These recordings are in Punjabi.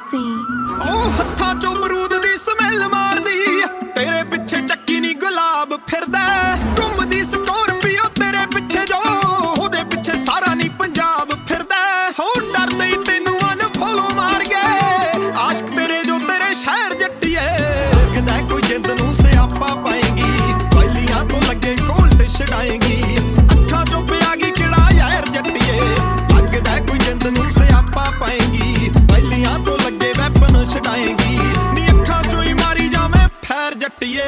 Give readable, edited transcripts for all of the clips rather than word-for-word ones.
ਸੀ। ਉਹ ਹੱਥਾਂ ਚੋਂ ਬਰੂਦ ਦੀ ਸਮੈਲ ਮਾਰਦੀ, ਤੇਰੇ ਪਿੱਛੇ ਚੱਕੀ ਨੀ ਗੁਲਾਬ ਫਿਰਦਾ। ਘੁੰਮਦੀ ਸਕੋਰਪੀਓ ਤੇਰੇ ਪਿੱਛੇ, ਜੋ ਉਹਦੇ ਪਿੱਛੇ ਸਾਰਾ ਨੀ ਪੰਜਾਬ ਫਿਰਦਾ। ਹੋ ਡਰਦੇ ਹੀ ਤੈਨੂੰ ਅਨਫੋਲੋ ਮਾਰ ਗਏ ਆਸ਼ਕ ਤੇਰੇ, ਜੋ ਤੇਰੇ ਸ਼ਹਿਰ ਜੱਟੀਏ। ਲੱਗਦਾ ਕੋਈ ਜਿੰਦ ਨੂੰ ਸਿਆਪਾ ਪਾਏਗੀ, ਪਹਿਲੀਆਂ ਤੋਂ ਲੱਗੇ ਕੋਲਟ ਛਡਾਏਗੀ। ਅੱਖਾਂ ਚੋਂ ਪਿਆ ਗਈ ਕਿਹੜਾ ਯਾਰ ਜੱਟੀਏ। ਲੱਗਦਾ ਕੋਈ ਜਿੰਦ ਨੂੰ ਸਿਆਪਾ ਪਾਏਗੀ, ਪਹਿਲੀਆਂ ਤੋਂ ਲੱਗੇ ਵੈਪਨ ਛਡਾਏਗੀ। ਨੀ ਅੱਖਾਂ ਚੋਂ ਹੀ ਮਾਰੀ ਜਾਵੇਂ ਫੈਰ ਜੱਟੀਏ।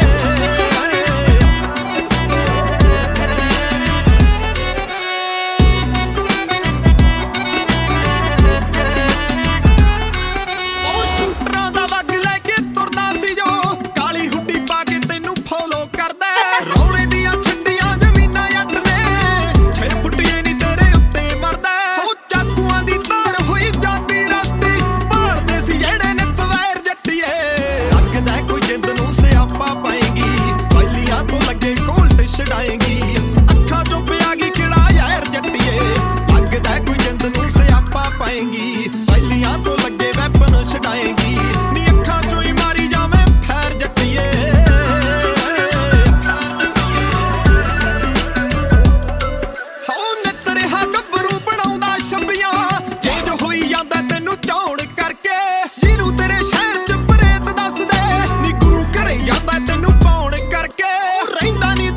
ਅੱਖਾਂ ਚੋਂ ਪਿਆ ਗਈ ਕਿਹੜਾ ਯਾਰ ਜੱਟੀਏ। ਲੱਗਦਾ ਕੋਈ ਜਿੰਦ ਨੂੰ ਸਿਆਪਾ ਪਾਏਗੀ, ਪਹਿਲੀਆਂ ਤੋਂ ਲੱਗੇ ਵੈਪਨ ਛਡਾਏਗੀ। ਨੀ ਅੱਖਾਂ ਚੋਂ ਹੀ ਮਾਰੀ ਜਾਵੇਂ ਫੈਰ ਜੱਟੀਏ। ਹੋ ਨਿੱਤ ਰਿਹਾ ਗੱਭਰੂ ਬਣਾਉਂਦਾ ਛੱਬੀਆਂ, ਚੇਂਜ ਹੋਈ ਜਾਂਦਾ ਤੈਨੂੰ ਚੌੜ ਕਰਕੇ। ਜਿਹਨੂੰ ਤੇਰੇ ਸ਼ਹਿਰ ਚ ਪ੍ਰੇਤ ਦੱਸਦੇ, ਨੀ ਗੁਰੂ ਘਰੇ ਜਾਂਦਾ ਤੈਨੂੰ ਪਾਉਣ ਕਰਕੇ। ਰਹਿੰਦਾ ਨੀ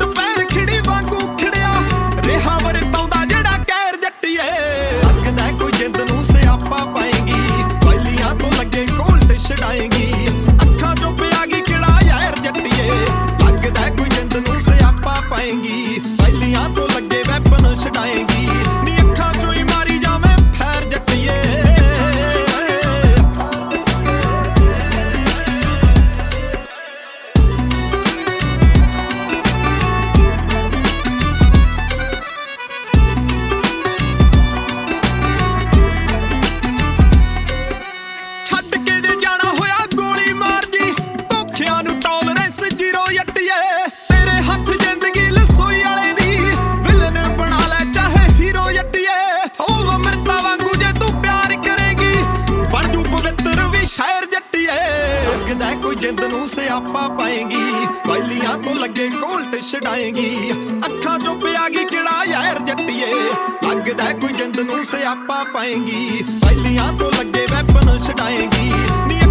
ਛਡਾਏਗੀ। ਅੱਖਾਂ ਚੋਂ ਪਿਆ ਗਈ ਕਿਹੜਾ ਯਾਰ ਜੱਟੀਏ। ਲੱਗਦਾ ਕੋਈ ਜਿੰਦ ਨੂੰ ਸਿਆਪਾ ਪਾਏਗੀ, ਪਹਿਲੀਆਂ ਤੋਂ ਲੱਗੇ ਵੈਪਨ ਛਡਾਏਗੀ। ਨੀ ਅੱਖਾਂ ਚੋਂ ਹੀ ਮਾਰੀ ਜਾਵੇਂ ਫੈਰ ਜੱਟੀਏ। ਕੋਈ ਜਿੰਦ ਨੂੰ ਸਿਆਪਾ ਪਾਏਗੀ, ਪਹਿਲੀਆਂ ਤੋਂ ਲੱਗੇ ਕੋਲਟ ਛਡਾਏਗੀ। ਅੱਖਾਂ ਚੋਂ ਪਿਆ ਗਈ ਕਿਹੜਾ ਯਾਰ ਜੱਟੀਏ। ਲੱਗਦਾ ਕੋਈ ਜਿੰਦ ਨੂੰ ਸਿਆਪਾ ਪਾਏਗੀ, ਪਹਿਲੀਆਂ ਤੋਂ ਲੱਗੇ ਵੈਪਨ ਛਡਾਏਗੀ। ਨੀ